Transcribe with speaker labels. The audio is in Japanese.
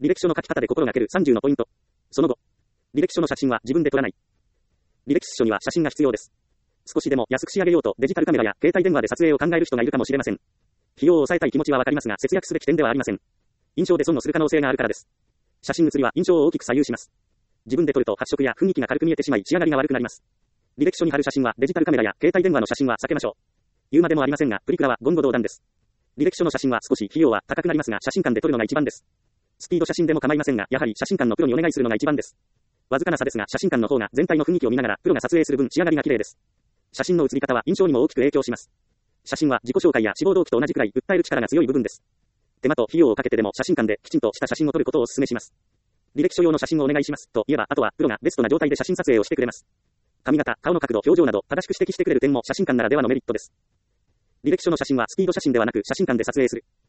Speaker 1: 履歴書の書き方で心がける30のポイント。その後、履歴書の写真は自分で撮らない。履歴書には写真が必要です。少しでも安く仕上げようとデジタルカメラや携帯電話で撮影を考える人がいるかもしれません。費用を抑えたい気持ちはわかりますが、節約すべき点ではありません。印象で損をする可能性があるからです。写真写りは印象を大きく左右します。自分で撮ると発色や雰囲気が軽く見えてしまい仕上がりが悪くなります。履歴書に貼る写真はデジタルカメラや携帯電話の写真は避けましょう。言うまでもありませんが、プリクラは言語道断です。履歴書の写真は少し費用は高くなりますが、写真館で撮るのが一番です。スピード写真でも構いませんが、やはり写真館のプロにお願いするのが一番です。わずかな差ですが、写真館の方が全体の雰囲気を見ながらプロが撮影する分仕上がりが綺麗です。写真の写り方は印象にも大きく影響します。写真は自己紹介や志望動機と同じくらい訴える力が強い部分です。手間と費用をかけてでも写真館できちんとした写真を撮ることをお勧めします。履歴書用の写真をお願いしますと言えば、あとはプロがベストな状態で写真撮影をしてくれます。髪型、顔の角度、表情など正しく指摘してくれる点も写真館ならではのメリットです。履歴書の写真はスピード写真ではなく写真館で撮影する。